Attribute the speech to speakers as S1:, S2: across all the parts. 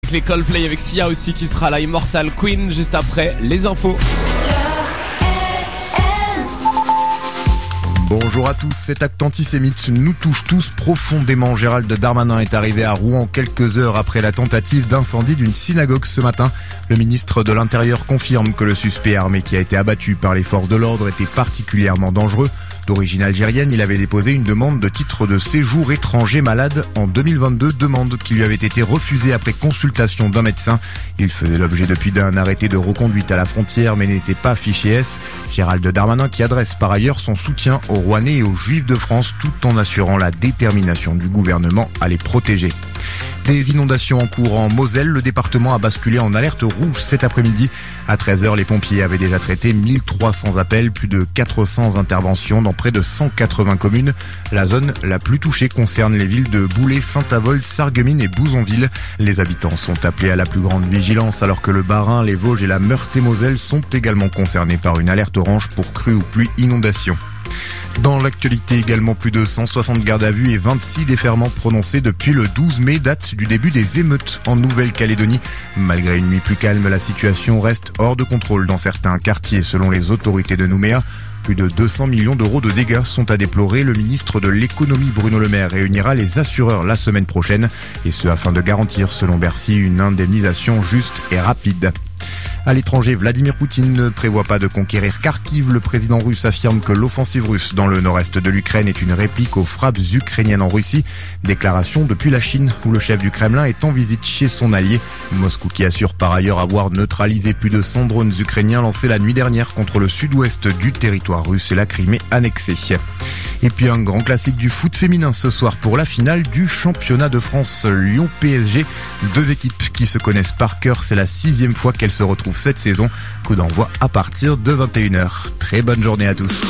S1: avec les Coldplay, avec Sia aussi qui sera la Immortal Queen juste après les infos.
S2: Bonjour à tous, cet acte antisémite nous touche tous profondément. Gérald Darmanin est arrivé à Rouen quelques heures après la tentative d'incendie d'une synagogue ce matin. Le ministre de l'Intérieur confirme que le suspect armé qui a été abattu par les forces de l'ordre était particulièrement dangereux. D'origine algérienne, il avait déposé une demande de titre de séjour étranger malade en 2022, demande qui lui avait été refusée après consultation d'un médecin. Il faisait l'objet depuis d'un arrêté de reconduite à la frontière mais n'était pas fiché S. Gérald Darmanin qui adresse par ailleurs son soutien aux Rouennais et aux Juifs de France tout en assurant la détermination du gouvernement à les protéger. Des inondations en cours en Moselle, le département a basculé en alerte rouge cet après-midi. À 13h, les pompiers avaient déjà traité 1300 appels, plus de 400 interventions dans près de 180 communes. La zone la plus touchée concerne les villes de Boulay, Saint-Avold, Sarreguemines et Bouzonville. Les habitants sont appelés à la plus grande vigilance alors que le Bas-Rhin, les Vosges et la Meurthe-et-Moselle sont également concernés par une alerte orange pour crues ou pluie inondation. Dans l'actualité également, plus de 160 gardes à vue et 26 déferments prononcés depuis le 12 mai, date du début des émeutes en Nouvelle-Calédonie. Malgré une nuit plus calme, la situation reste hors de contrôle dans certains quartiers selon les autorités de Nouméa. Plus de 200 millions d'euros de dégâts sont à déplorer. Le ministre de l'économie Bruno Le Maire réunira les assureurs la semaine prochaine. Et ce afin de garantir, selon Bercy, une indemnisation juste et rapide. À l'étranger, Vladimir Poutine ne prévoit pas de conquérir Kharkiv. Le président russe affirme que l'offensive russe dans le nord-est de l'Ukraine est une réplique aux frappes ukrainiennes en Russie. Déclaration depuis la Chine, où le chef du Kremlin est en visite chez son allié. Moscou qui assure par ailleurs avoir neutralisé plus de 100 drones ukrainiens lancés la nuit dernière contre le sud-ouest du territoire russe et la Crimée annexée. Et puis un grand classique du foot féminin ce soir pour la finale du championnat de France Lyon-PSG. Deux équipes qui se connaissent par cœur, c'est la 6e fois qu'elles se retrouvent cette saison. Coup d'envoi à partir de 21h. Très bonne journée à tous.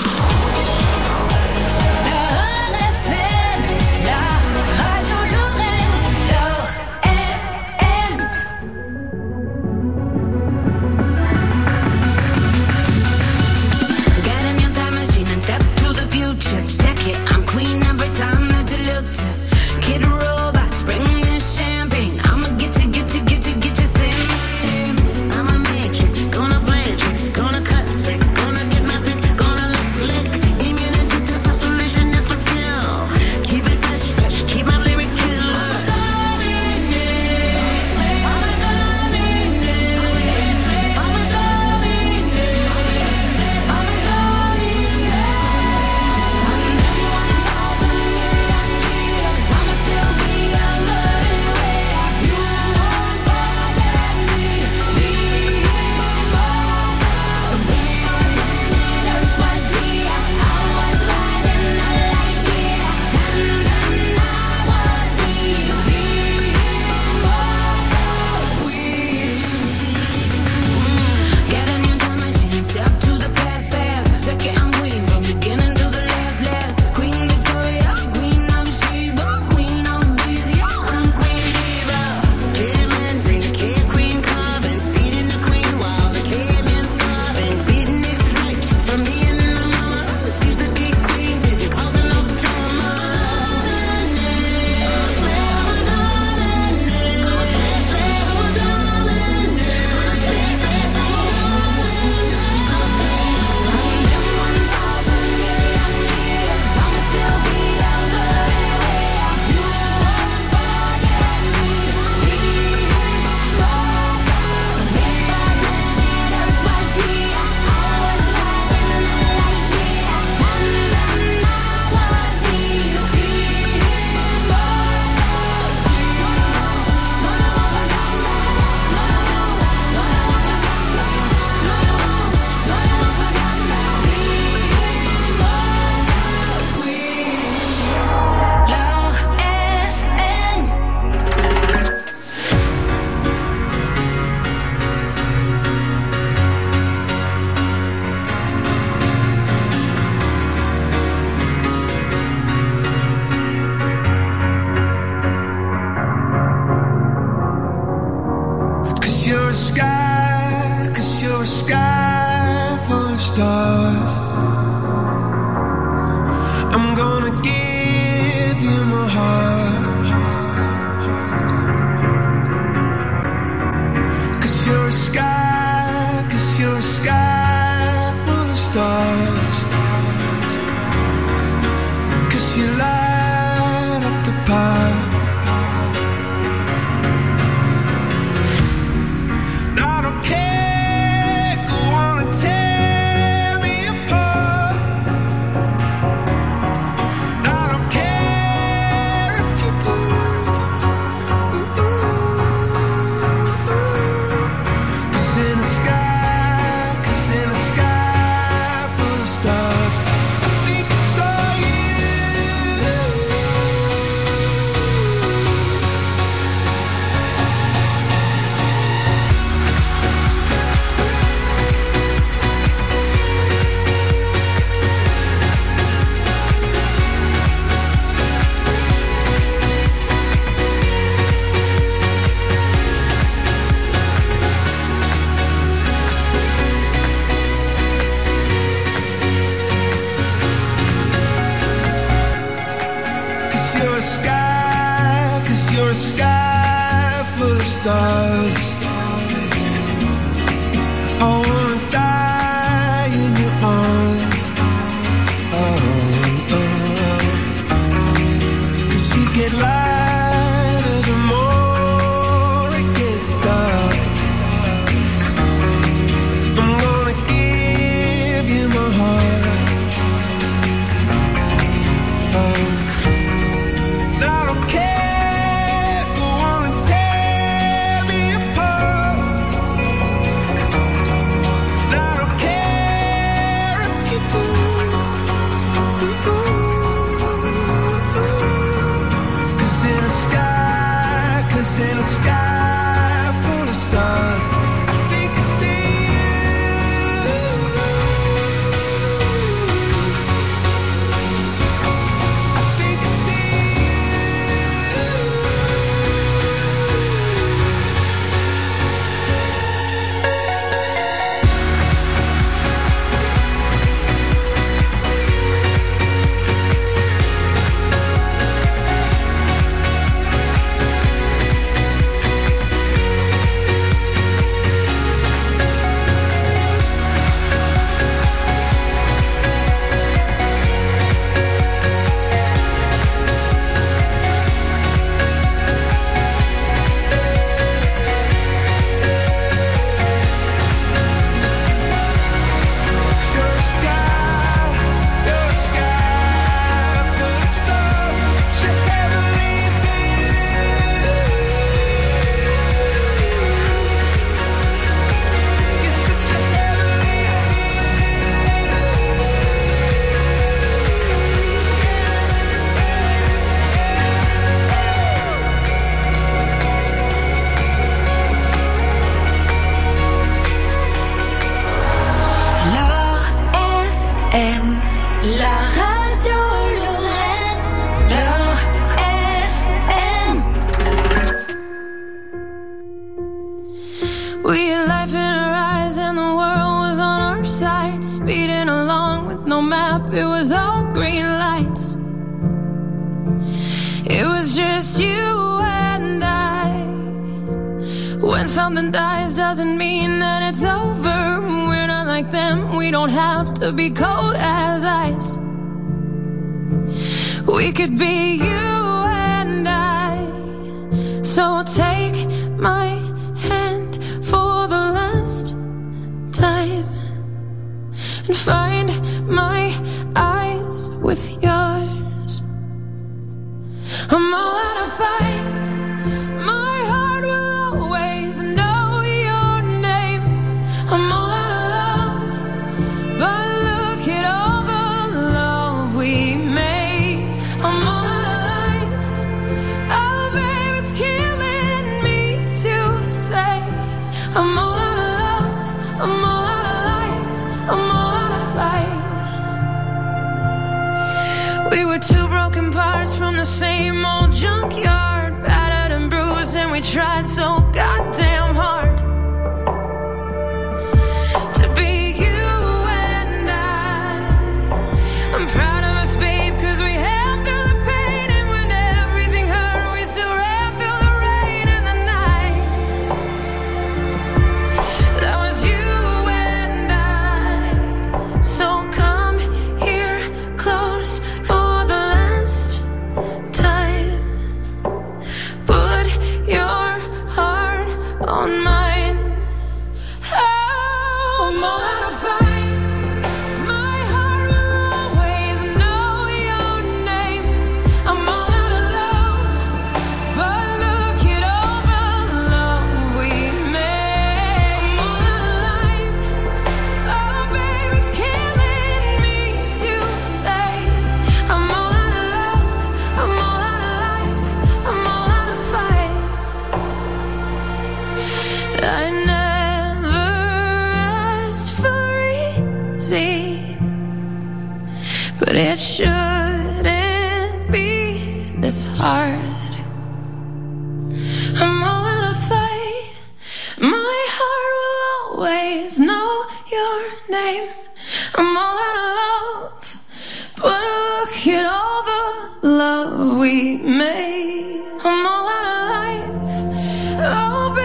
S3: stars. I wanna die in your arms. Cause you get lighter the more it gets dark. I'm gonna give you my heart. I don't care, go on and tear me apart. I don't care if you do. Cause in a sky full of stars, I think I see you. I think I see
S4: La radio Lorraine, L'Or FM. We had life in our eyes and the world was on our side, speeding along with no map, it was all green lights. It was just you and I. When something dies doesn't mean that it's over. We're not like them, we don't have to be cold as ice. We could be you and I. So take my hand for the last time and find my eyes with yours. I'm all out of fight. My heart will always know your name. I'm all out of love, but look at all the love we made. I'm all out of life. Oh, babe, it's killing me to say. I'm all out of love. I'm all out of life. I'm all out of fight. We were two broken parts from the same old junkyard, battered and bruised, and we tried so goddamn hard to be you and I. I'm proud of us, babe, cause we held through the pain, and when everything hurt, we still ran through the rain and the night. That was you and I. So come here close for the last time. Put your heart on mine. Oh, I'm all out of fight. My heart will always know your name. I'm all out of love, but look at all the love we made. I'm all out of life. Oh, babe, it's killing me to say. I'm all out of love. I'm all out of life. I'm all out of fight. I never asked for easy, but it shouldn't be this hard. I'm all out of fight. My heart will always know your name. I'm all out of love, but look at all the love we made. I'm all out of life. Oh,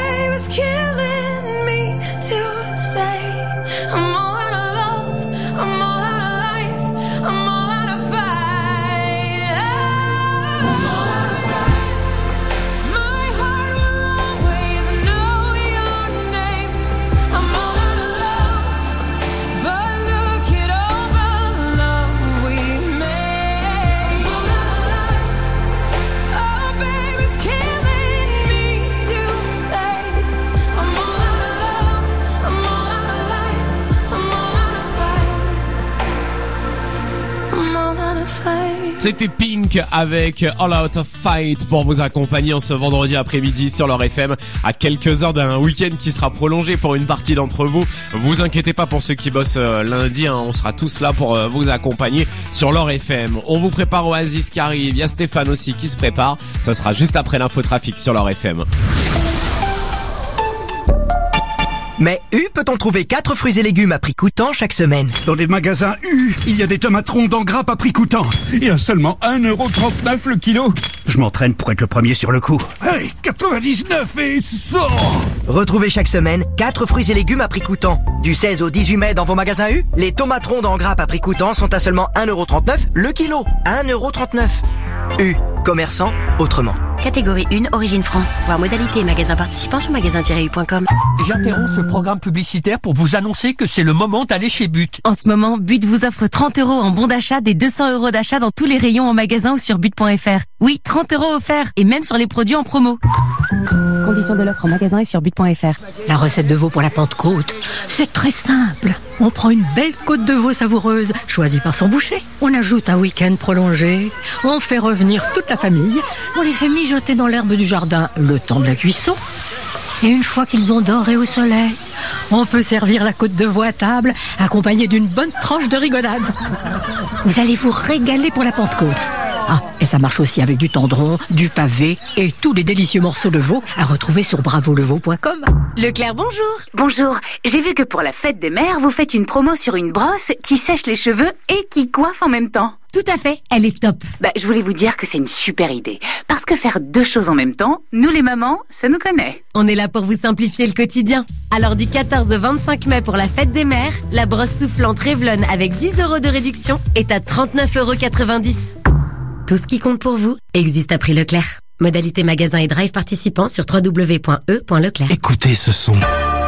S1: C'était Pink avec All Out of Fight pour vous accompagner en ce vendredi après-midi sur leur FM à quelques heures d'un week-end qui sera prolongé pour une partie d'entre vous. Vous inquiétez pas pour ceux qui bossent lundi, on sera tous là pour vous accompagner sur leur FM. On vous prépare Oasis qui arrive, il y a Stéphane aussi qui se prépare. Ça sera juste après l'infotrafic sur leur FM.
S5: Mais U peut-on trouver 4 fruits et légumes à prix coûtant chaque semaine?
S6: Dans les magasins U, il y a des tomates rondes en grappe à prix coûtant. Et à seulement 1,39€ le kilo. Je m'entraîne pour être le premier sur le coup. Allez, 99 et 100.
S5: Retrouvez chaque semaine 4 fruits et légumes à prix coûtant. Du 16 au 18 mai dans vos magasins U, les tomates rondes en grappe à prix coûtant sont à seulement 1,39€ le kilo. 1,39€. U, commerçant autrement.
S7: Catégorie 1, Origine France. Voir modalité et magasins participants sur magasin-u.com.
S8: J'interromps ce programme publicitaire pour vous annoncer que c'est le moment d'aller chez But.
S9: En ce moment, But vous offre 30€ en bon d'achat, des 200€ d'achat dans tous les rayons en magasin ou sur but.fr. Oui, 30€ offerts et même sur les produits en promo. Conditions de l'offre en magasin et sur but.fr.
S10: La recette de veau pour la Pentecôte, c'est très simple. On prend une belle côte de veau savoureuse, choisie par son boucher. On ajoute un week-end prolongé. On fait revenir toute la famille. On les fait mijoter dans l'herbe du jardin le temps de la cuisson. Et une fois qu'ils ont doré au soleil, on peut servir la côte de veau à table, accompagnée d'une bonne tranche de rigonade. Vous allez vous régaler pour la Pentecôte. Ah, et ça marche aussi avec du tendron, du pavé et tous les délicieux morceaux de veau à retrouver sur bravoleveau.com.
S9: Leclerc, bonjour.
S11: Bonjour, j'ai vu que pour la fête des mères, vous faites une promo sur une brosse qui sèche les cheveux et qui coiffe en même temps.
S9: Tout à fait, elle est top.
S11: Je voulais vous dire que c'est une super idée. Parce que faire 2 choses en même temps, nous les mamans, ça nous connaît.
S9: On est là pour vous simplifier le quotidien. Alors du 14 au 25 mai pour la fête des mères, la brosse soufflante Revlon avec 10€ de réduction est à 39,90€. Tout ce qui compte pour vous existe à prix Leclerc. Modalité magasin et drive participants sur www.e.leclerc.
S12: Écoutez ce son.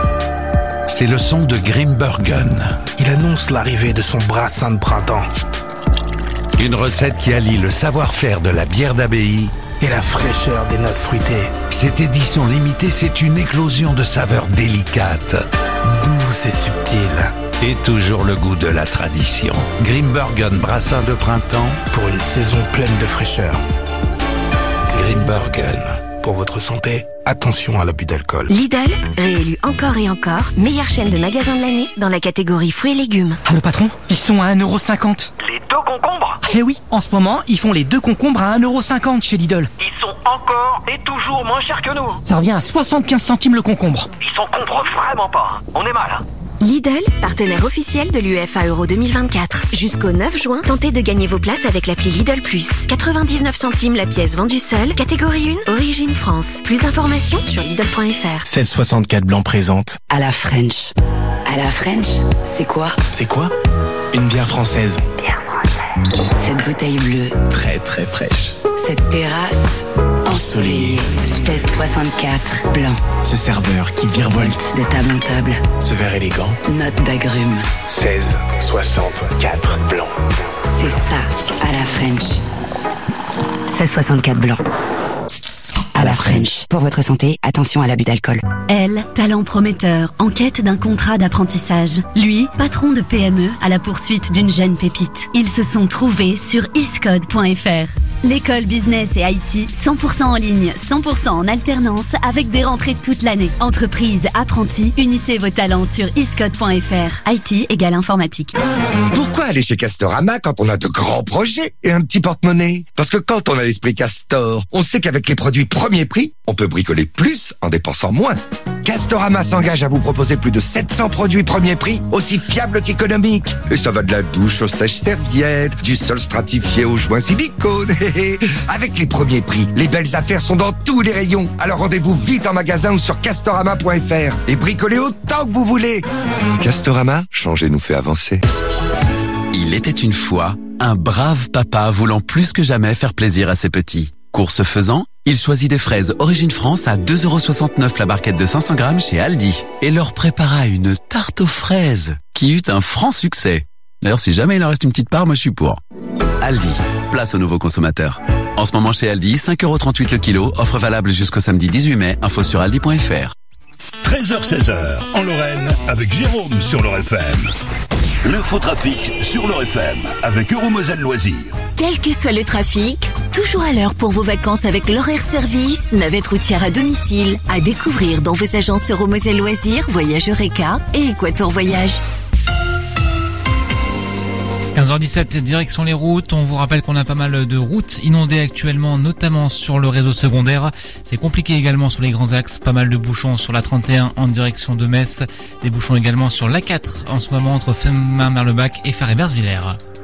S12: C'est le son de Grimbergen.
S13: Il annonce l'arrivée de son brassin de printemps.
S12: Une recette qui allie le savoir-faire de la bière d'abbaye
S13: et la fraîcheur des notes fruitées.
S12: Cette édition limitée, c'est une éclosion de saveurs délicates,
S13: douces et subtiles.
S12: Et toujours le goût de la tradition. Grimbergen brassin de printemps
S13: pour une saison pleine de fraîcheur. Grimbergen. Pour votre santé, attention à l'abus d'alcool.
S14: Lidl, réélu encore et encore, meilleure chaîne de magasins de l'année dans la catégorie fruits et légumes.
S8: Ah, le patron, ils sont à 1,50€.
S15: Les 2 concombres?
S8: Eh oui, en ce moment, ils font les 2 concombres à 1,50€ chez Lidl.
S15: Ils sont encore et toujours moins chers que nous.
S8: Ça revient à 75 centimes le concombre.
S15: Ils s'en comprennent vraiment pas. On est mal,
S14: Lidl, partenaire officiel de l'UEFA Euro 2024. Jusqu'au 9 juin, tentez de gagner vos places avec l'appli Lidl Plus. 99 centimes la pièce vendue seule. Catégorie 1, Origine France. Plus d'informations sur Lidl.fr.
S16: 1664 Blanc présente.
S17: À la French. À la French, c'est quoi?
S16: C'est quoi? Une bière française.
S17: Cette bouteille bleue.
S16: Très très fraîche.
S17: Cette terrasse ensoleillée. 1664 Blanc.
S16: Ce serveur qui virevolte
S17: de table en table.
S16: Ce verre élégant.
S17: Note d'agrumes.
S16: 1664 Blanc.
S17: C'est ça, à la French. 1664 Blanc. À la French. Pour votre santé, attention à l'abus d'alcool.
S14: Elle, talent prometteur, en quête d'un contrat d'apprentissage. Lui, patron de PME, à la poursuite d'une jeune pépite. Ils se sont trouvés sur iscode.fr. L'école business et IT, 100% en ligne, 100% en alternance, avec des rentrées toute l'année. Entreprise, apprentis, unissez vos talents sur iscode.fr. IT égale informatique.
S18: Pourquoi aller chez Castorama quand on a de grands projets et un petit porte-monnaie? Parce que quand on a l'esprit Castor, on sait qu'avec les produits premier prix, on peut bricoler plus en dépensant moins. Castorama s'engage à vous proposer plus de 700 produits premier prix, aussi fiables qu'économiques. Et ça va de la douche aux sèches-serviettes, du sol stratifié aux joints silicone. Avec les premiers prix, les belles affaires sont dans tous les rayons. Alors rendez-vous vite en magasin ou sur castorama.fr et bricolez autant que vous voulez. Castorama, changer nous fait avancer.
S19: Il était une fois un brave papa voulant plus que jamais faire plaisir à ses petits. Course faisant, il choisit des fraises Origine France à 2,69€ la barquette de 500 grammes chez Aldi et leur prépara une tarte aux fraises qui eut un franc succès. D'ailleurs, si jamais il en reste une petite part, moi je suis pour. Aldi, place aux nouveaux consommateurs. En ce moment chez Aldi, 5,38€ le kilo, offre valable jusqu'au samedi 18 mai, info sur aldi.fr.
S20: 13h-16h en Lorraine avec Jérôme sur leur FM. L'infotrafic sur leur FM avec Euromoselle Loisirs.
S21: quel que soit le trafic, toujours à l'heure pour vos vacances avec l'horaire service, navette routière à domicile, à découvrir dans vos agences Euromoselle Loisirs, Voyage Eureka et Équateur Voyage.
S22: 15h17, direction les routes. On vous rappelle qu'on a pas mal de routes inondées actuellement, notamment sur le réseau secondaire. C'est compliqué également sur les grands axes. Pas mal de bouchons sur la 31 en direction de Metz. Des bouchons également sur l'A4 en ce moment entre Femin-Merlebach et Faré-Bersvillers.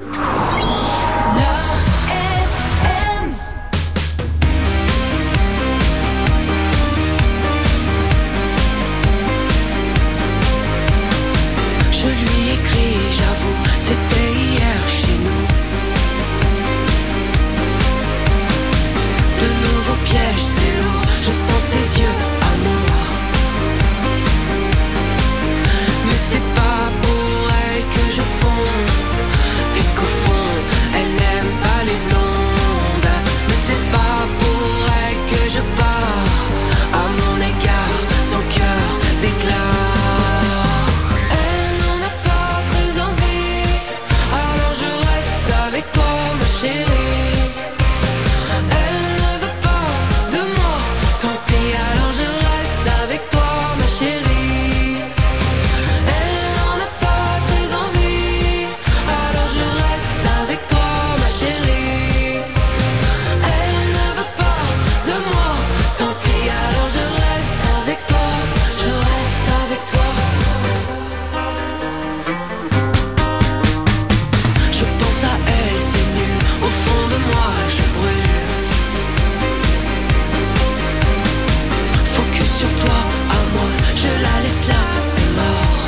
S3: Je lui écris, j'avoue, c'était hier chez nous. De nouveaux pièges, c'est lourd, je sens ses yeux, amour. Mais c'est pas pour elle que je fonds, puisqu'au fond, elle n'aime pas les blondes. Mais c'est pas pour elle que je pars, à mon égard, son cœur déclare. Avec toi, ma chérie. Elle ne veut pas de moi, tant pis, alors je reste avec toi, ma chérie. Elle n'en a pas très envie, alors je reste avec toi, ma chérie. Elle ne veut pas de moi, tant pis, alors je reste avec toi, je reste avec toi. Je pense à elle, c'est nul, au fond de moi je brûle. Focus sur toi, à moi, je la laisse là, c'est mort.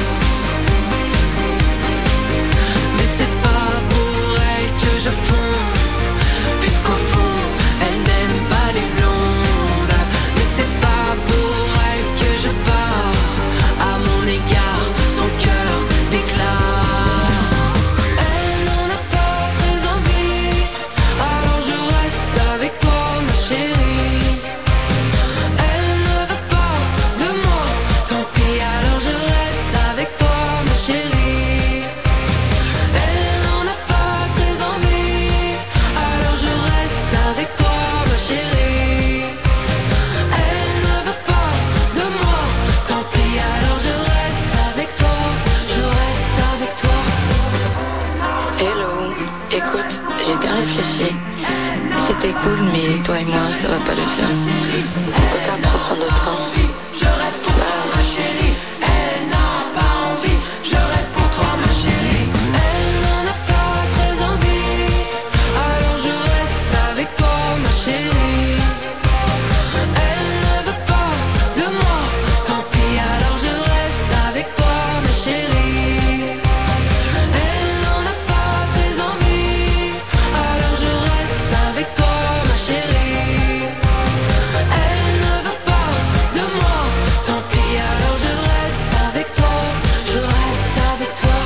S3: Mais c'est pas pour elle que je fonds, puisqu'au fond, elle n'aime pas les blondes. Mais c'est pas pour elle que je pars, à mon égard, son cœur déclare. Elle n'en a pas très envie, alors je reste avec toi, ma chérie. Elle ne veut pas de moi, tant pis, alors je reste avec toi, ma chérie. Elle n'en a pas très envie, alors je reste avec toi, ma chérie. Elle ne veut pas de moi, tant pis, alors je reste avec toi, je reste avec toi.
S23: Hello, écoute, j'ai bien réfléchi. C'était cool, mais toi et moi, ça va pas le faire. En tout cas, prends soin de toi.
S3: Je reste pour toi, ma chérie. Elle n'a pas envie. Je reste pour toi, ma chérie. Elle n'en a pas très envie, alors je reste avec toi, ma chérie. Elle ne veut pas de moi, tant pis, alors je reste avec toi, ma chérie. Elle n'en a pas très envie, alors je reste avec toi, ma chérie. Elle ne veut pas de moi, tant pis, alors je reste avec toi, je reste avec toi.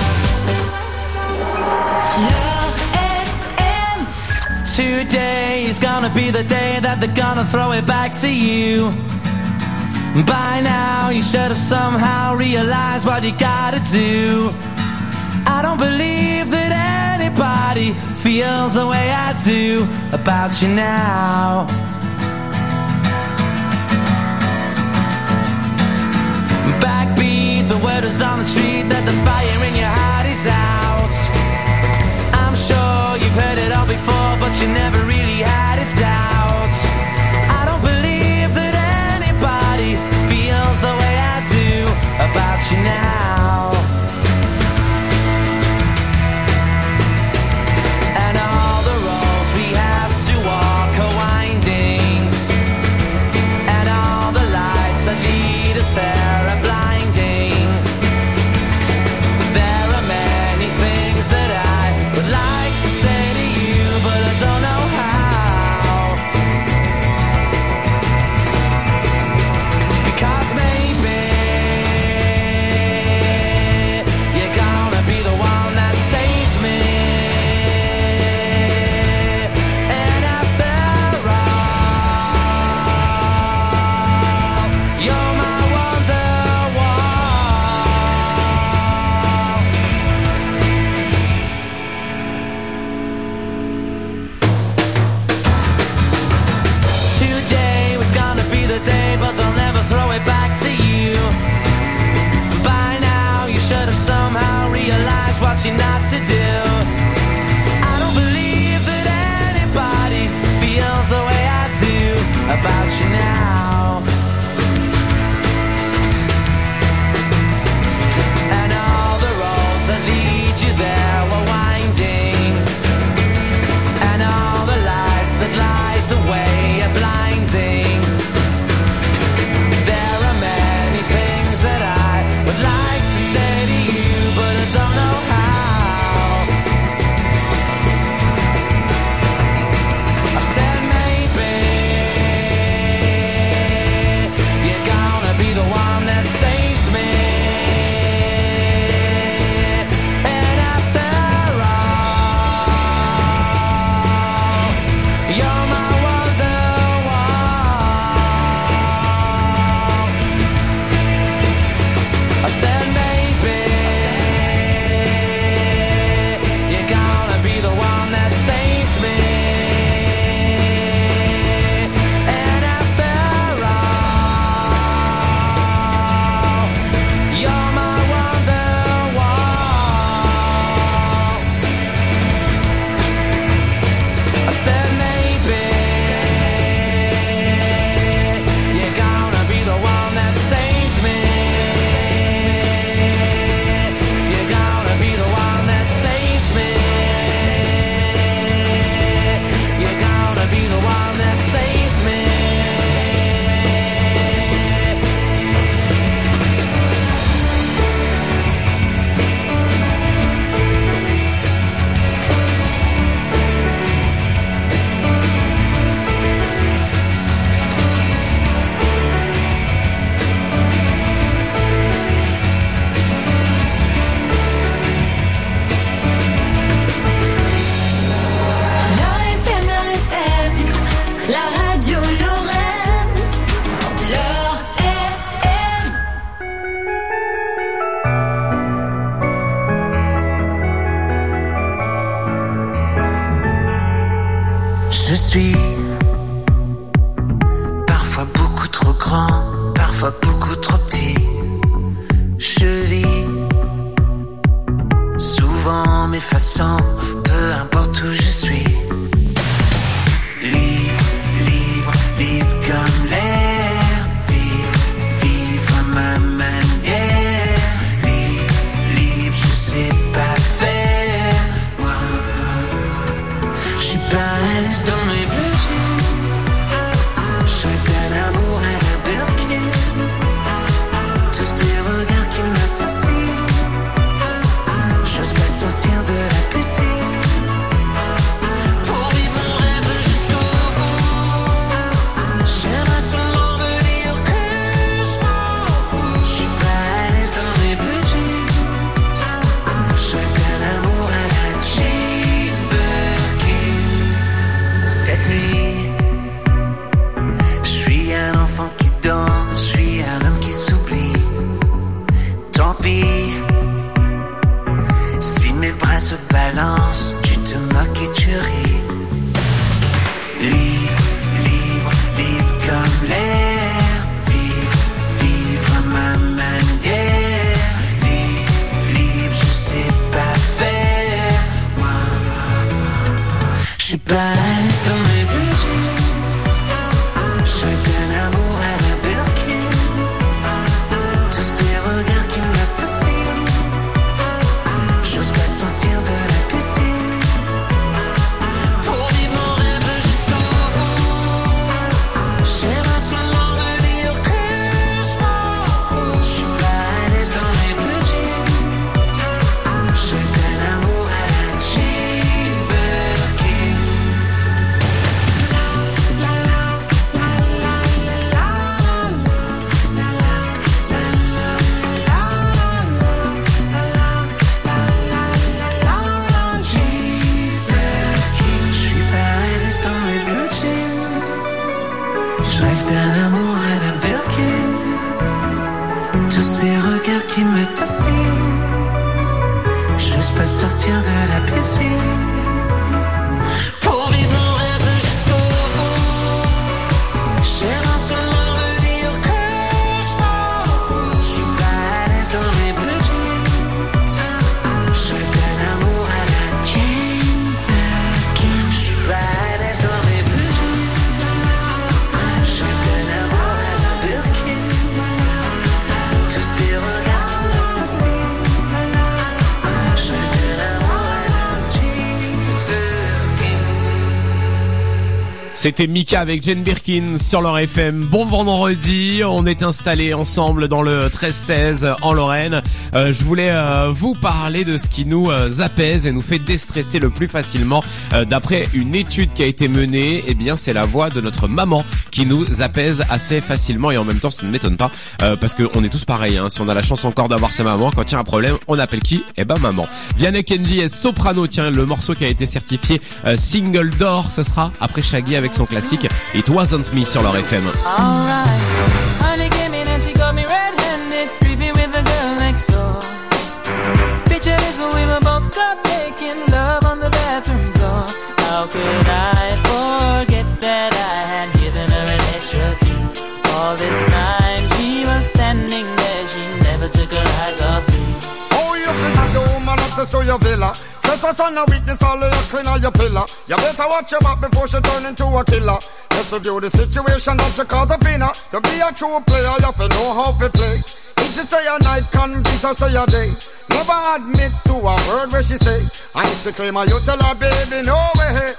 S24: Today is gonna be the day that they're gonna throw it back to you. By now you should have somehow realized what you gotta do. I don't believe that anybody feels the way I do about you now. Backbeat, the word is on the street that the fire in your heart is out. I'm sure you've heard it all before, but you never really had it out. I don't believe that anybody feels the way I do about you now. And all the roads we have to walk are winding, and all the lights that lead us there are blinding. There are many things that I would like to say to you, but I don't know how. Because maybe you're gonna be the one that saves me. And after all, you're my wonder. taught you not to do. I don't believe that anybody feels the way I do about you now. And all the roads that lead you there were winding, and all the lights that light the way are blinding. There are many things that I would like to say to you, but I don't know how. I said maybe you're gonna be the one that saves me. And after all, you're my wonderwall. I said maybe you're gonna be the one that saves me. And after all, you're my wonderwall. I said maybe you're gonna be the one that saves me. You're gonna be the one that saves me. You're gonna be the one that saves me.
S3: La radio Lorraine, L'Or FM.
S24: Je suis parfois beaucoup trop grand, parfois beaucoup trop petit. Je vis souvent m'effaçant, peu importe où je suis. Libre, libre, libre comme l'air. Vivre, vivre à ma manière. Libre, libre, je sais pas faire. Moi, je suis pas à l'aise dans mes blue jeans. Je rêve d'un amour à la Birkin. Tous ces regards qui m'assassinent. J'ose pas sortir de la piscine. Pour vivre mon rêve jusqu'au bout. J'aimerais seulement me dire que je m'en fous. Je suis pas à l'aise dans mes blue jeans. Je rêve d'un amour à la Jane Birkin. Cette nuit, je suis un enfant qui danse, je suis un homme qui s'oublie. Tant pis, si mes bras se balancent, tu te moques et tu ris. Libre, libre, libre comme l'air. Vivre, vivre à ma manière. Libre, libre, je sais pas faire. Moi, je suis pas à l'aise dans mes blue jeans. Je rêve d'un amour à la Birkin. Tous ces regards qui m'assassinent. J'ose pas sortir de la piscine. Pour vivre mon rêve jusqu'au bout. J'aimerais seulement me dire que je m'en fous. Je suis pas à l'aise dans mes blue jeans. Je rêve d'un amour à la Jane Birkin. Je suis pas à l'aise dans mes blue jeans. Je rêve d'un amour à la Birkin. Tous ces regards qui m'assassinent. J'ose pas sortir de la piscine. Pour vivre mon rêve jusqu'au bout. J'aimerais seulement me dire que je m'en fous. Je suis pas à l'aise dans mes blue jeans. Je rêve d'un
S1: C'était Mika avec Jane Birkin sur leur FM. Bon vendredi, on est installés ensemble dans le 13-16 en Lorraine. Je voulais vous parler de ce qui nous apaise et nous fait déstresser le plus facilement. D'après une étude qui a été menée, eh bien c'est la voix de notre maman qui nous apaise assez facilement et en même temps ça ne m'étonne pas parce que on est tous pareils. Hein. Si on a la chance encore d'avoir sa maman, quand il y a un problème, on appelle qui ? Eh ben maman. Vianney Kenji est soprano. Tiens, le morceau qui a été certifié single d'or, ce sera après Shaggy avec son classique It Wasn't Me sur leur FM.
S24: Honey came in and she got me red-handed, creepy with the girl next door. Picture this, we were both caught making love on the bathroom floor. How could I forget that I had given her an extra key? All this time she was standing there, she never took her eyes off me.
S2: Oh, you think I do, woman, access to your villa? Trespass on a weakness, all of your clean on your pillar. You better watch your back before she turn into a killer. Just review the situation that you call the winner. To be a true player, you have to know how to play. If she say a night, convince her say a day. Never admit to a word where she say. And if she claim her, you tell her, baby, no way.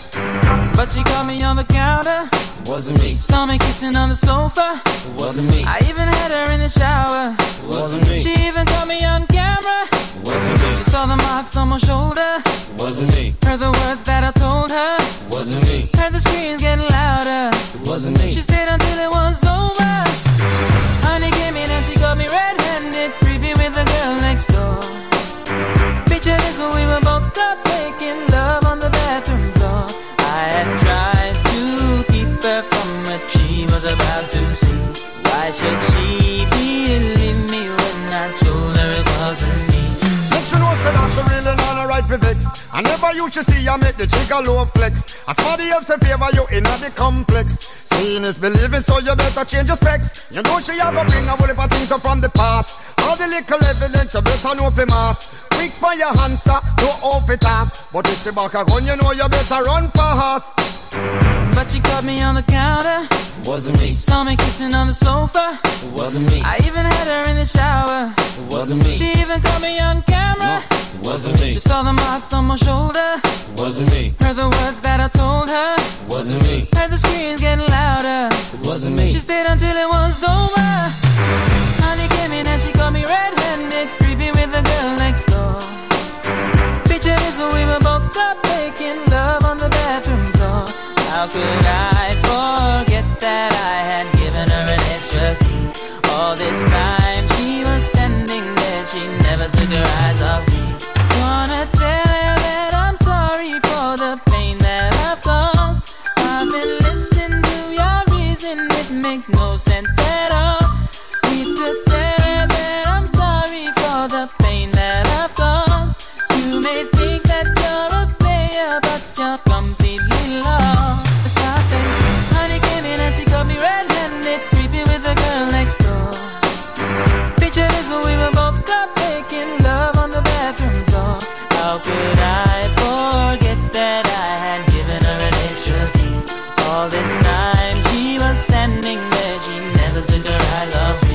S24: But she caught me on the counter.
S16: Wasn't me.
S24: Saw me kissing on the sofa.
S16: Wasn't me.
S24: I even had her in the shower.
S16: Wasn't me.
S24: She even caught me on camera.
S16: Wasn't me.
S24: She saw the marks on my shoulder.
S16: Wasn't me.
S24: Heard the words that I told her.
S16: Wasn't me.
S24: Heard the screams getting louder.
S16: Wasn't me.
S24: She stayed until it was over. Honey came in and she got me red-handed, creepy with the girl next door. Picture this, we were both caught making love on the bathroom floor. I had tried to keep her from what she was about to see. Why should she believe me when I told her it wasn't me?
S2: Make sure no say that she really not a right for vex. I never used to see I make the jigger low flex. As somebody else in favor you in the complex. Seeing is believing, so you better change your specs. You know she a go bring a whole heap of things up from the past. All the little evidence you better know for mass. Quick for your answer, no off it up. But if she back a gun, you know you better run fast.
S24: But she caught me on the counter.
S16: Wasn't me.
S24: Saw me kissing on the sofa.
S16: Wasn't me.
S24: I even had her in the shower.
S16: Wasn't me.
S24: She even caught me on camera.
S16: Wasn't me.
S24: She saw the marks on my shoulder.
S16: Wasn't me.
S24: Heard the words that I told her.
S16: Wasn't me.
S24: Heard the screams getting louder.
S16: Wasn't me.
S24: She stayed until it was over. Honey came in and she got me red-handed, creepy with the girl next door. Picture this, we were both caught making love on the bathroom floor. How could I forget that I had given her an extra key? All this time she was standing there, she never took her eyes off me. Wanna tell her that I'm sorry for the pain that I've caused. I've been listening to your reason, it makes no sense at all. Need to tell her that I'm sorry for the pain that I've caused. You may think that you're a player, but you're completely lost. That's why I say, honey came in and she got me red-handed, creepy with the girl next door. Picture this, we were both caught making love on the bathroom floor. How could I forget that I had given her an extra key? All this time she was standing there, she never took her eyes off me.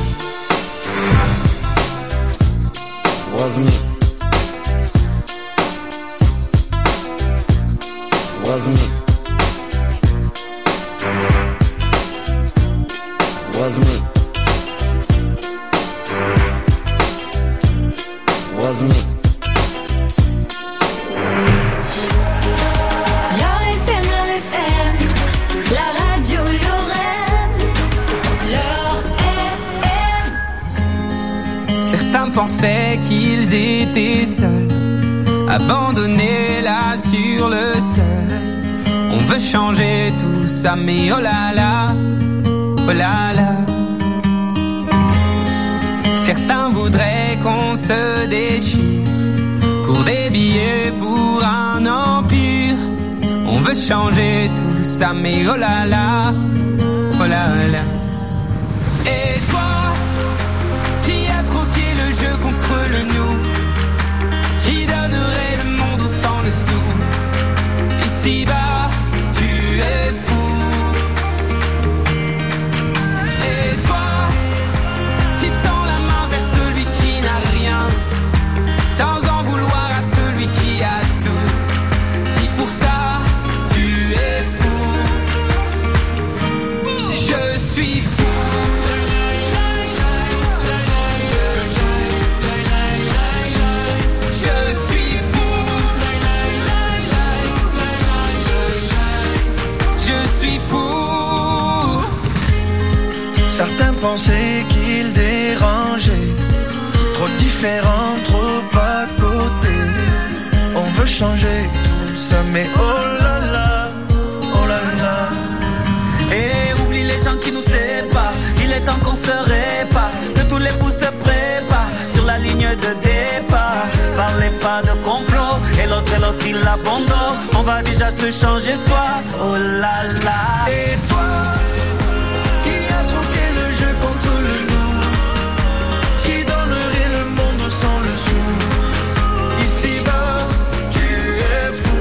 S16: Wasn't me. Wasn't me. Wasn't me. Wasn't me.
S3: La radio Lorraine,
S24: Certains pensaient qu'ils étaient seuls, abandonnés là sur le sol. On veut changer tout ça, mais oh là là, oh là là. Certains voudraient qu'on se déchire pour des billets pour un empire. On veut changer tout ça, mais oh là là, oh là là. Et toi, qui a troqué le jeu contre le nous, qui donnerait le monde au sang dessous. Ici-bas, tu es fou. Et toi, qui tend la main vers celui qui n'a rien, sans en vouloir à celui qui a tout. Si pour ça tu es fou.
S4: Certains pensaient qu'il dérangeait. Trop différent, trop à côté. On veut changer tout ça, mais oh là là, oh là là.
S24: Et oublie les gens qui nous séparent. Il est temps qu'on se répare, que tous les fous se préparent sur la ligne de départ. Parlez pas de complot, et l'autre il abandonne. On va déjà se changer soi, oh là là.
S4: Et toi, qui a troqué le jeu contre le nous, qui donnerait le monde sans le sou. Ici-bas, tu es fou.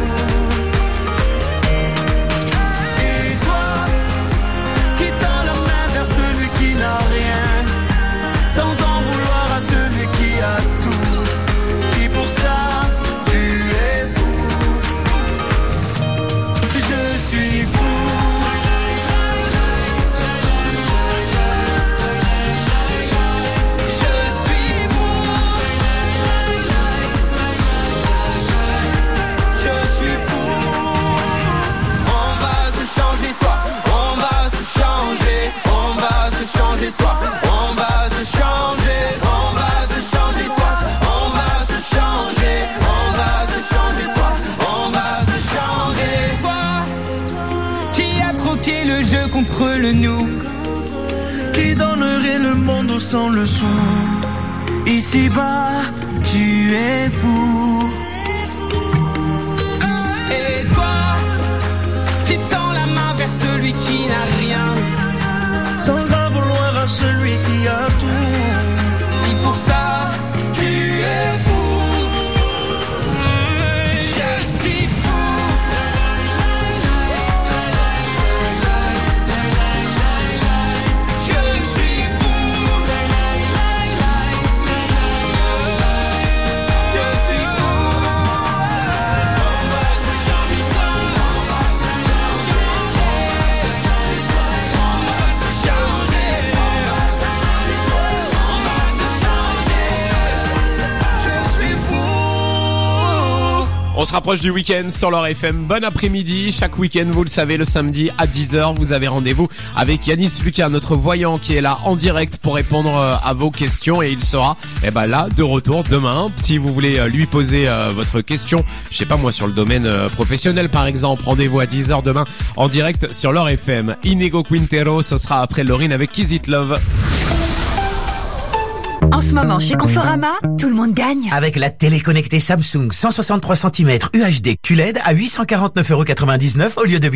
S4: Et toi, qui tend la main vers celui qui n'a rien, sans en vouloir à celui qui a tout. Si pour ça, tu es fou. Je suis fou.
S24: Changer soi, on va se changer, on va se changer soi, on va se changer, on va se changer soi, on va se changer. Toi, qui a troqué le jeu contre le nous,
S4: Qui donnerait le monde sans le sou.
S24: ici-bas, tu es fou. Et toi, qui tend la main vers celui qui n'a rien,
S4: sans en vouloir à celui qui a tout.
S24: si pour ça, tu es fou. Je suis fou. Je suis fou. Je suis fou. On va se changer soi. On va se changer. On va se changer. On va se changer soi. On va se changer. Je suis fou.
S1: On se rapproche du week-end sur leur FM. Bon après-midi. Chaque week-end, vous le savez, le samedi à 10h, vous avez rendez-vous avec Yanis Lucas, notre voyant qui est là en direct pour répondre à vos questions, et il sera là de retour demain. Si vous voulez lui poser votre question, je sais pas moi, sur le domaine professionnel par exemple, rendez-vous à 10h demain en direct sur leur FM. Inigo Quintero, ce sera après Lauryn avec Is It Love.
S5: En ce moment, chez Conforama, tout le monde gagne.
S6: Avec la télé connectée Samsung 163 cm UHD QLED à 849,99€ au lieu de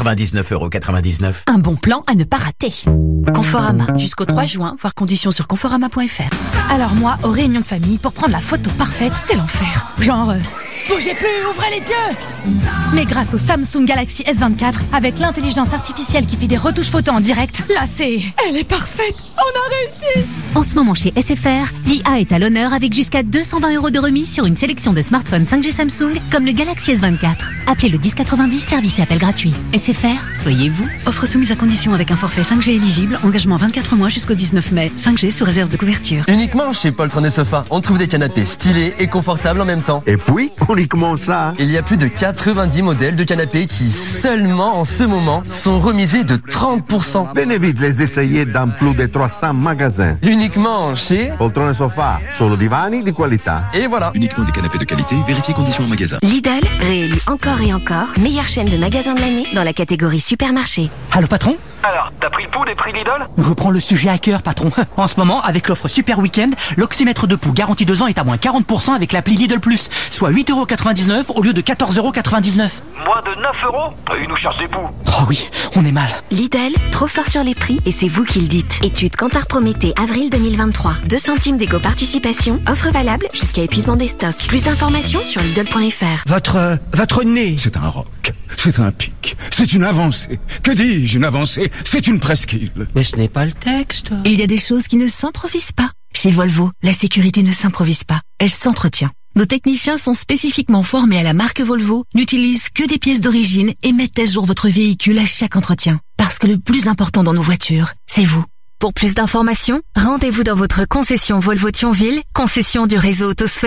S6: 899,99€.
S5: Un bon plan à ne pas rater. Conforama, jusqu'au 3 juin, voir conditions sur conforama.fr. Alors moi, aux réunions de famille, pour prendre la photo parfaite, c'est l'enfer. Genre, bougez plus, ouvrez les yeux. Mais grâce au Samsung Galaxy S24, avec l'intelligence artificielle qui fait des retouches photos en direct, là elle est parfaite. On a réussi.
S7: En ce moment chez SFR, l'IA est à l'honneur avec jusqu'à 220€ de remise sur une sélection de smartphones 5G Samsung comme le Galaxy S24. Appelez le 1090, service et appel gratuit. SFR, soyez vous.
S5: Offre soumise à condition avec un forfait 5G éligible, engagement 24 mois jusqu'au 19 mai. 5G sous réserve de couverture.
S25: Uniquement chez Poltron et Sofa, on trouve des canapés stylés et confortables en même temps.
S26: Et puis, uniquement ça.
S25: Il y a plus de 90 modèles de canapés qui, seulement en ce moment, sont remisés de 30%.
S26: Venez vite les essayer dans plus de 300 magasins.
S25: Uniquement chez
S26: Poltrone e Sofa, solo divani di qualità.
S25: Et voilà.
S27: Uniquement des canapés de qualité, vérifiez conditions en magasin.
S28: Lidl, réélu encore et encore, meilleure chaîne de magasins de l'année dans la catégorie supermarché.
S8: Allô patron ?
S15: Alors, t'as pris le pouls des prix Lidl?
S8: Je prends le sujet à cœur, patron. En ce moment, avec l'offre Super Week-end, l'oxymètre de pouls garanti 2 ans est à moins 40% avec l'appli Lidl Plus, soit 8,99€ au lieu de 14,99€.
S15: Moins de 9€? Ils nous cherchent des poux.
S8: Oh oui, on est mal.
S28: Lidl, trop fort sur les prix et c'est vous qui le dites. Étude Kantar Prométhée, avril 2023. 2 centimes d'éco-participation, offre valable jusqu'à épuisement des stocks. Plus d'informations sur Lidl.fr.
S26: Votre nez.
S29: C'est un roc. C'est un pic. C'est une avancée. Que dis-je, une avancée? C'est une presqu'île.
S8: Mais ce n'est pas le texte.
S5: Il y a des choses qui ne s'improvisent pas. Chez Volvo, la sécurité ne s'improvise pas, elle s'entretient. Nos techniciens sont spécifiquement formés à la marque Volvo, n'utilisent que des pièces d'origine et mettent à jour votre véhicule à chaque entretien. Parce que le plus important dans nos voitures, c'est vous.
S7: Pour plus d'informations, rendez-vous dans votre concession Volvo Thionville, concession du réseau Autosphère.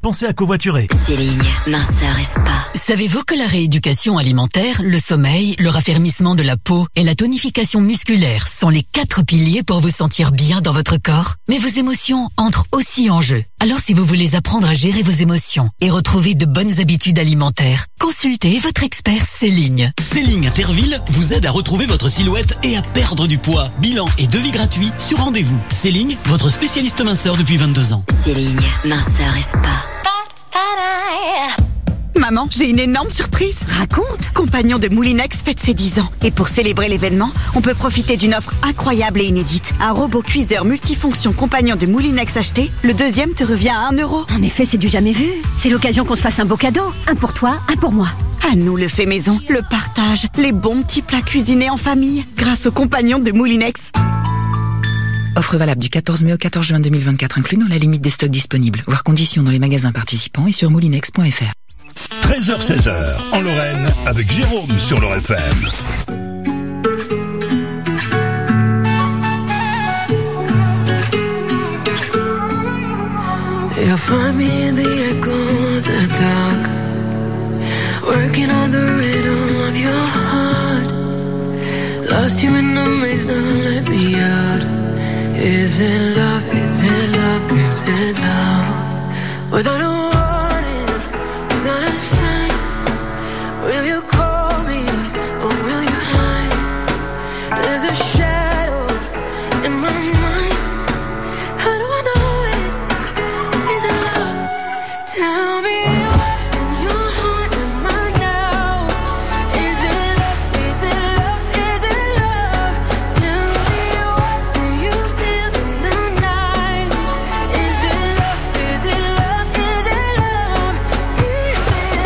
S9: pensez à covoiturer.
S21: Céline, minceur et spa.
S10: Savez-vous que la rééducation alimentaire, le sommeil, le raffermissement de la peau et la tonification musculaire sont les 4 piliers pour vous sentir bien dans votre corps? Mais vos émotions entrent aussi en jeu. Alors si vous voulez apprendre à gérer vos émotions et retrouver de bonnes habitudes alimentaires, consultez votre expert Céline.
S11: Céline Interville vous aide à retrouver votre silhouette et à perdre du poids. Bilan et devis gratuit sur rendez-vous. Céline, votre spécialiste minceur depuis 22 ans.
S21: Céline, minceur et spa.
S12: Maman, j'ai une énorme surprise. Raconte. Compagnon de Moulinex fête ses 10 ans. Et pour célébrer l'événement, on peut profiter d'une offre incroyable et inédite. Un robot cuiseur multifonction Compagnon de Moulinex acheté, le deuxième te revient à 1 euro.
S7: En effet, c'est du jamais vu. C'est l'occasion qu'on se fasse un beau cadeau. Un pour toi, un pour moi.
S12: À nous le fait maison, le partage, les bons petits plats cuisinés en famille, grâce aux Compagnons de Moulinex.
S13: Offre valable du 14 mai au 14 juin 2024, inclus dans la limite des stocks disponibles. Voir conditions dans les magasins participants et sur moulinex.fr.
S20: 13h-16h, en Lorraine, avec Jérôme sur Lorraine FM.
S3: You'll find me in the echo of the dark, working on the rhythm of your heart. Lost you in the maze, now let me out. Is it love, is it love, is it love? Without a warning, without a sign, will you call me or will you hide? There's a shadow in my mind. How do I know it? Is it love? Tell me what in your heart am I now? Is it love? Is it love? Is it love? Tell me what do you feel in the night? Is it love? Is it love? Is it love? Is it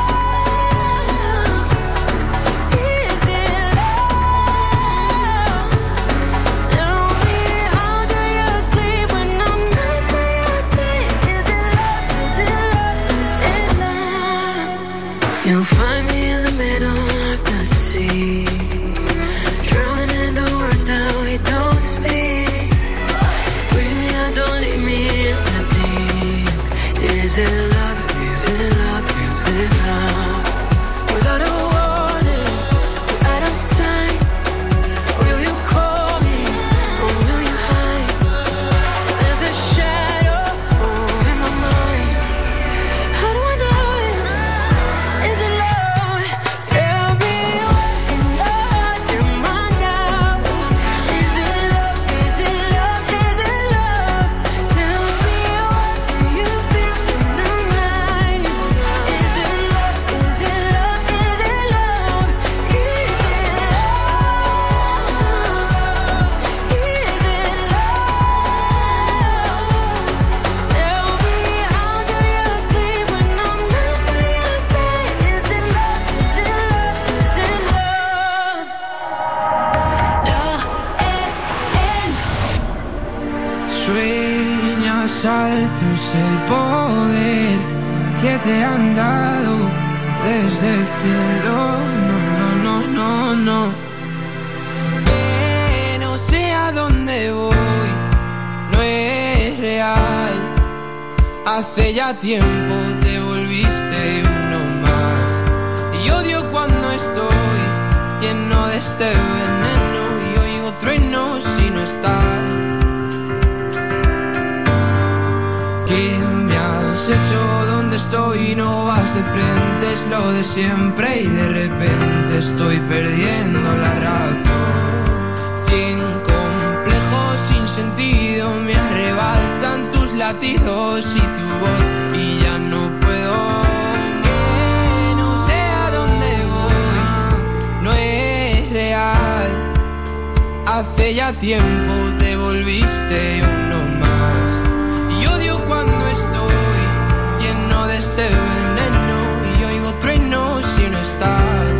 S3: love? Is it love? Tell me how do you sleep when I'm not by your side? Is it love? Is it love? Is it love? You'll find me in the middle of the sea, drowning in the words that we don't speak. Bring me out, don't leave me in the deep. Is it love? Is it love? Is it love? Without a warning, without a sign, will you call me or will you hide? There's a shadow over my mind. How do I know it? Is it love? Tell me what in your heart am I now? Is it love? Is it love? Is it love? Tell me what do you feel in the night? Is it love? Is it love? Is it love? Is it love? Is it love? Tell me how do you sleep when I'm not by your side? Is it love? Is it love? Is it love?
S14: Sueñas alto es el poder que te han dado desde el cielo. No, no, no, no, no. Que no sé a dónde voy, no es real. Hace ya tiempo te volviste uno más. Y odio cuando estoy lleno de este veneno y oigo truenos si no estás. ¿Qué me has hecho? ¿Dónde estoy? No vas de frente, es lo de siempre y de repente estoy perdiendo la razón. 100 complejos sin sentido me arrebatan tus latidos y tu voz y ya no puedo. Que no sé a dónde voy, no es real. Hace ya tiempo te volviste uno más. Y odio cuando estoy lleno de este veneno y oigo truenos si no estás.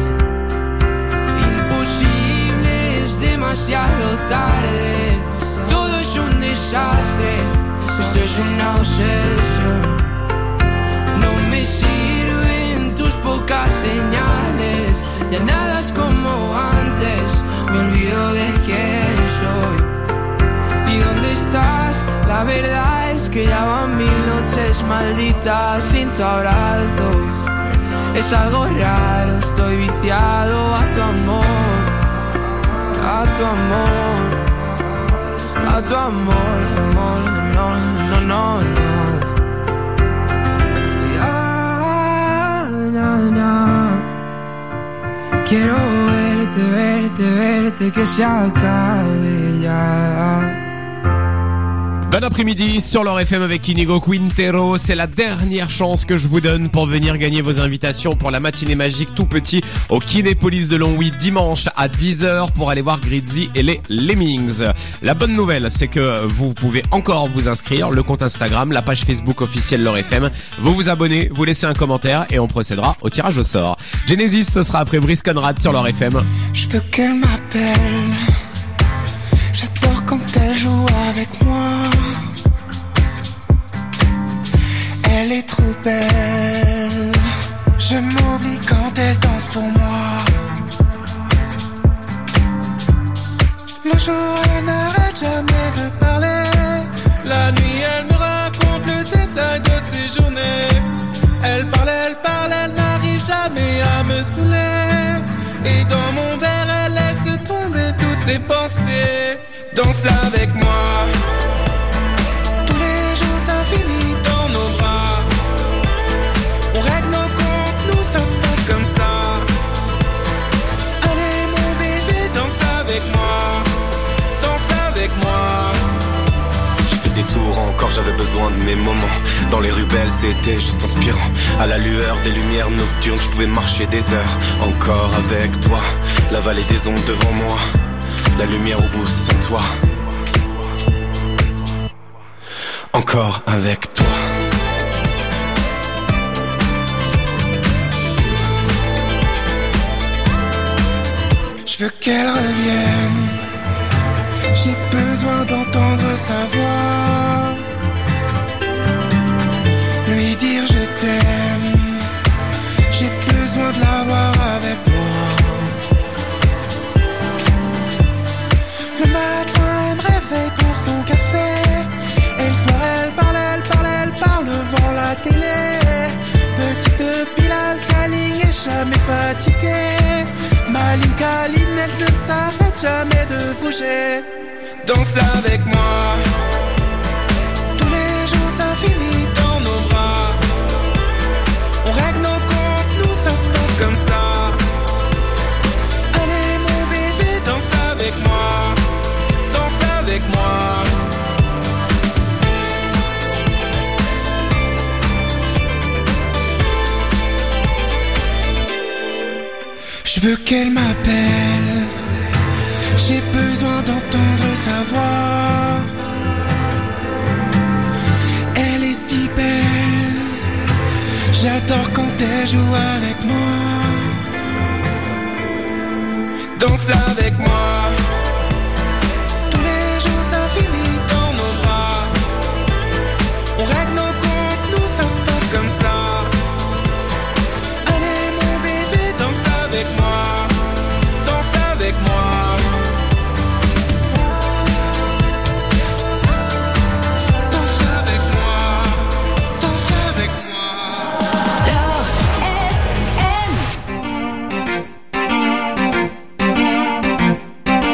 S14: Imposible, es demasiado tarde. Todo es un desastre, esto es una obsesión. No me sirven tus pocas señales, ya nada es como antes. Me olvido de quién soy y dónde estás? La verdad es que ya van 1000 noches malditas sin tu abrazo. Es algo raro, estoy viciado a tu amor, a tu amor, a tu amor, amor, no, no, no, no. Ya, na, na. Quiero verte, verte, verte, que se acabe ya.
S1: Bon après-midi sur leur FM avec Inigo Quintero. C'est la dernière chance que je vous donne pour venir gagner vos invitations pour la matinée magique tout petit au Kinépolis de Longwy dimanche à 10h pour aller voir Grizzy et les Lemmings. La bonne nouvelle, c'est que vous pouvez encore vous inscrire, le compte Instagram, la page Facebook officielle leur FM. Vous vous abonnez, vous laissez un commentaire et on procédera au tirage au sort. Genesis, ce sera après Brice Conrad sur leur FM.
S3: Je veux qu'elle m'appelle. J'adore quand elle joue avec moi. Elle est trop belle. Je m'oublie quand elle danse pour moi. Le jour elle n'arrête jamais de parler. La nuit elle me raconte le détail de ses journées. Elle parle, elle n'arrive jamais à me saouler. Et dans mon verre elle laisse tomber toutes ses pensées. Danse avec moi. Tous les jours ça finit dans nos bras. On règle nos comptes, nous ça se passe comme ça. Allez mon bébé, danse avec moi. Danse avec moi.
S2: J'ai fait des tours encore, j'avais besoin de mes moments. Dans les rues belles c'était juste inspirant. À la lueur des lumières nocturnes, je pouvais marcher des heures. Encore avec toi, la vallée des ondes devant moi. La lumière au bout sans toi. Encore avec toi.
S3: Je veux qu'elle revienne. J'ai besoin d'entendre sa voix. Lui dire je t'aime. J'ai besoin de l'avoir avec moi. Le matin, elle me réveille pour son café. Et le soir, elle parle devant la télé. Petite pile alcaline et jamais fatiguée. Maline câline, elle ne s'arrête jamais de bouger. Danse avec moi. Tous les jours, ça finit dans nos bras. On règle nos comptes, nous, ça se passe comme ça. Allez, mon bébé, danse avec moi. Avec moi. Je veux qu'elle m'appelle. J'ai besoin d'entendre sa voix. Elle est si belle. J'adore quand elle joue avec moi. Danse avec moi. On règle nos comptes, nous ça se passe comme ça. Allez mon bébé, danse avec moi. Danse avec moi. Danse avec moi. Danse avec moi. Leur FM.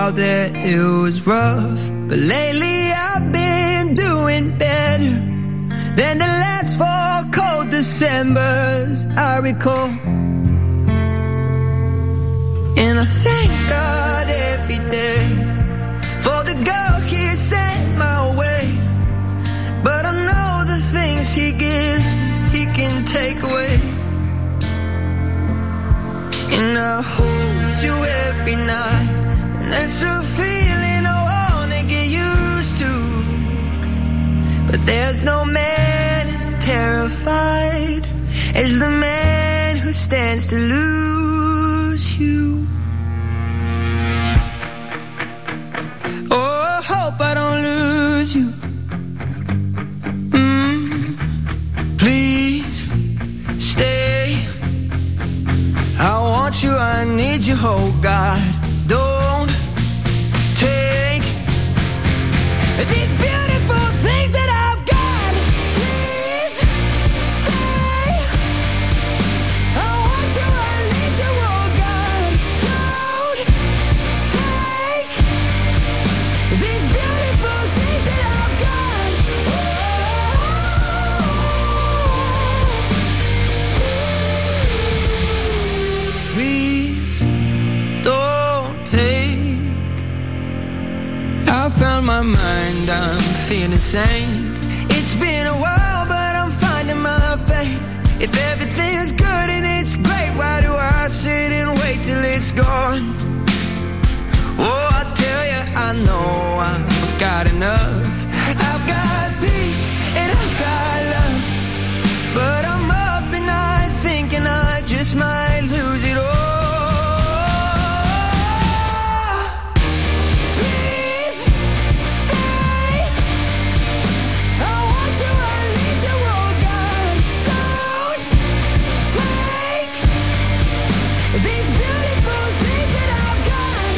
S14: while there it was rough, but lately I've been doing better than the last 4 cold Decembers I recall. And I thank God every day for the girl He sent my way. But I know the things He gives me, He can take away. And I hold you every night, and that's a feeling I wanna get used to. But there's no man as terrified as the man who stands to lose you. Oh, I hope I don't lose you. Please stay. I want you, I need you, oh God. Don't take these beautiful things that I've got. Please stay. I want you, I need you, oh God. Don't take these beautiful things that I've got. Please don't take. I found my mind, I'm feeling sane. It's been a while, but I'm finding my faith. If everything is good and it's great, why do I sit and wait till it's gone? Oh, I tell you, I know I've got enough. I've got peace and I've got love, but I'm up at night thinking I just might lose it all. Please stay. I want you, I need you, oh God. Don't take these beautiful things that I've got.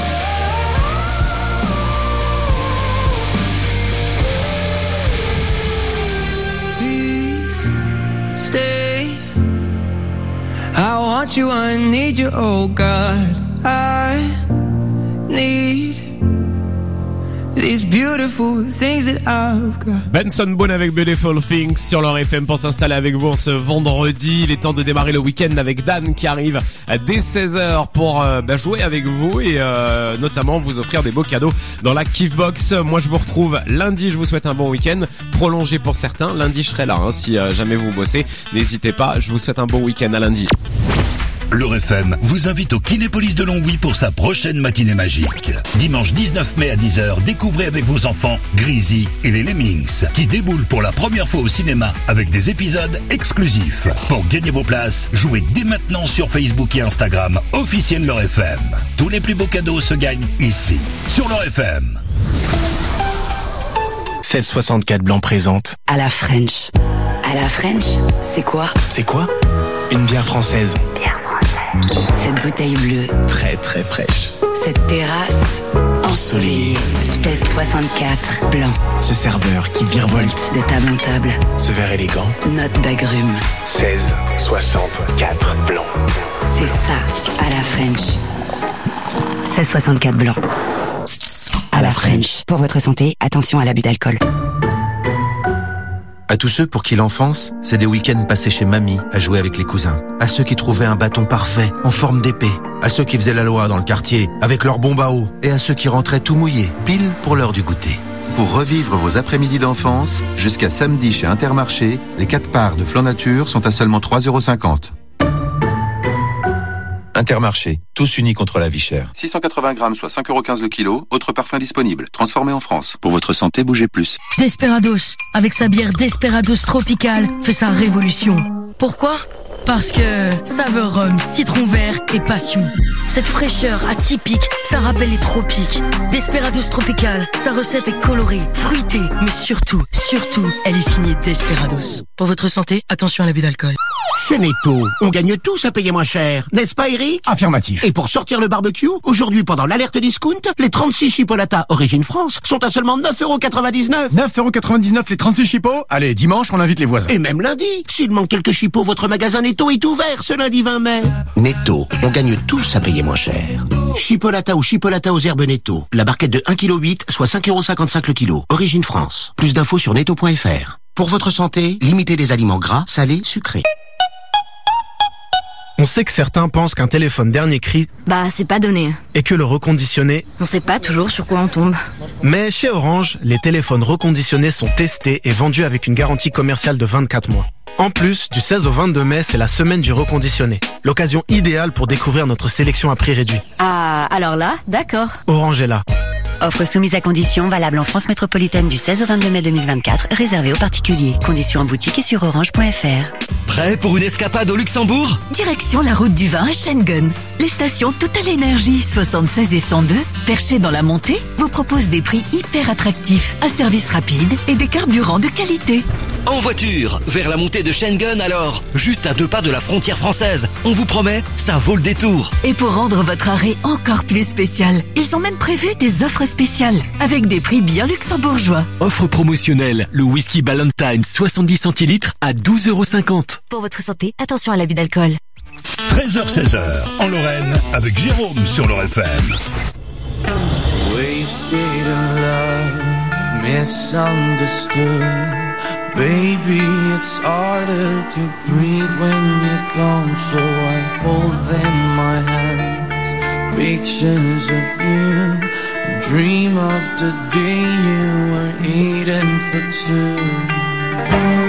S14: Please stay. I want you, I need you, oh God. I need these beautiful things that I've got.
S1: Benson Boone avec Beautiful Things sur leur FM pour s'installer avec vous ce vendredi. Il est temps de démarrer le week-end avec Dan qui arrive dès 16h pour jouer avec vous et notamment vous offrir des beaux cadeaux dans la Kiffbox. Moi je vous retrouve lundi, je vous souhaite un bon week-end prolongé pour certains. Lundi je serai là si jamais vous bossez, n'hésitez pas, je vous souhaite un bon week-end, à lundi.
S20: L'Heure FM vous invite au Kinépolis de Longwy pour sa prochaine matinée magique. Dimanche 19 mai à 10h, découvrez avec vos enfants Greasy et les Lemmings, qui déboulent pour la première fois au cinéma avec des épisodes exclusifs. Pour gagner vos places, jouez dès maintenant sur Facebook et Instagram officiel L'Heure FM. Tous les plus beaux cadeaux se gagnent ici, sur L'Heure FM.
S4: 1664 Blanc présente
S9: À la French. À la French, c'est quoi?
S4: C'est quoi? Une bière française.
S9: Cette bouteille bleue.
S4: Très très fraîche.
S9: Cette terrasse ensoleillée. 1664 Blanc.
S4: Ce serveur qui virevolte
S9: de table en table.
S4: Ce verre élégant.
S9: Note d'agrumes.
S4: 1664 Blanc.
S9: C'est ça, à la French. 1664 Blanc. À la French. Pour votre santé, attention à l'abus d'alcool.
S16: À tous ceux pour qui l'enfance, c'est des week-ends passés chez mamie à jouer avec les cousins. À ceux qui trouvaient un bâton parfait, en forme d'épée. À ceux qui faisaient la loi dans le quartier, avec leur bombe à eau. Et à ceux qui rentraient tout mouillés, pile pour l'heure du goûter.
S27: Pour revivre vos après-midi d'enfance, jusqu'à samedi chez Intermarché, les 4 parts de Flan Nature sont à seulement 3,50 €.
S16: Intermarché, tous unis contre la vie chère.
S27: 680 grammes, soit 5,15 € le kilo. Autre parfum disponible. Transformé en France. Pour votre santé, bougez plus.
S5: Desperados, avec sa bière Desperados Tropical, fait sa révolution. Pourquoi ? Parce que saveur rhum, citron vert et passion. Cette fraîcheur atypique, ça rappelle les tropiques. Desperados Tropical, sa recette est colorée, fruitée, mais surtout, elle est signée Desperados. Pour votre santé, attention à l'abus d'alcool.
S17: Chez Netto, on gagne tous à payer moins cher, n'est-ce pas Eric ?
S29: Affirmatif.
S17: Et pour sortir le barbecue, aujourd'hui pendant l'alerte discount, les 36 chipolatas Origine France sont à seulement 9,99 €.
S29: 9,99 € les 36 chipots ? Allez, dimanche, on invite les voisins.
S17: Et même lundi, s'il manque quelques chipots, votre magasin n'est Netto est ouvert ce lundi 20 mai. Netto, on gagne tous à payer moins cher. Chipolata ou chipolata aux herbes Netto. La barquette de 1,8 kg, soit 5,55 € le kilo. Origine France. Plus d'infos sur netto.fr. Pour votre santé, limitez les aliments gras, salés, sucrés.
S6: On sait que certains pensent qu'un téléphone dernier cri,
S15: c'est pas donné.
S6: Et que le reconditionné,
S15: On sait pas toujours sur quoi on tombe.
S6: Mais chez Orange, les téléphones reconditionnés sont testés et vendus avec une garantie commerciale de 24 mois. En plus, du 16 au 22 mai, c'est la semaine du reconditionné. L'occasion idéale pour découvrir notre sélection à prix réduit.
S15: Ah, alors là, d'accord.
S6: Orange est là.
S9: Offre soumise à conditions, valable en France métropolitaine du 16 au 22 mai 2024, réservée aux particuliers. Conditions en boutique et sur orange.fr.
S11: Prêt pour une escapade au Luxembourg?
S10: Direction la route du vin à Schengen. Les stations Total Energy 76 et 102, perchées dans la montée, vous proposent des prix hyper attractifs, un service rapide et des carburants de qualité.
S11: En voiture, vers la montée de Schengen alors, juste à 2 pas de la frontière française. On vous promet, ça vaut le détour.
S10: Et pour rendre votre arrêt encore plus spécial, ils ont même prévu des offres spéciales, avec des prix bien luxembourgeois.
S11: Offre promotionnelle, le whisky Ballantine 70 centilitres à 12,50 €.
S10: Pour votre santé, attention à l'abus d'alcool.
S20: 13h-16h, en Lorraine, avec Jérôme sur Lorraine FM.
S14: Wasted in love, misunderstood. Baby, it's harder to breathe when you're gone, so I hold them in my hands. Pictures of you, and dream of the day you were eating for two.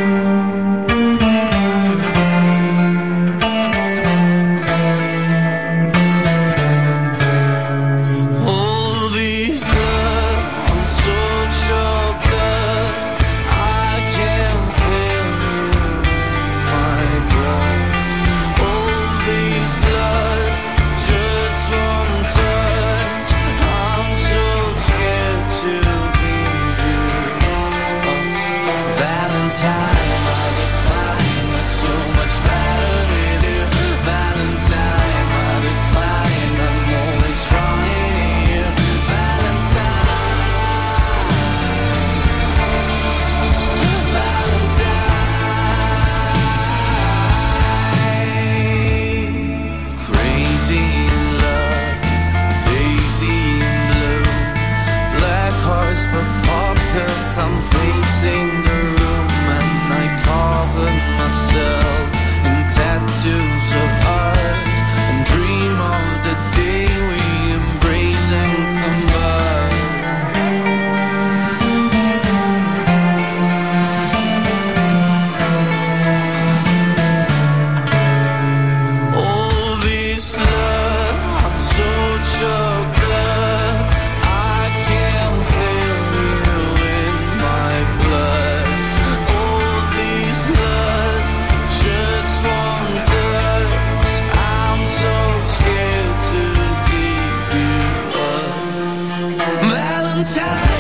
S14: I'm pacing the room and I cover myself in tattoos of ours and dream of the day we embrace and combine. All this love, I'm so choked up, I can't feel you in my blood. All this lust, just one touch, I'm so scared to give you up. Valentine.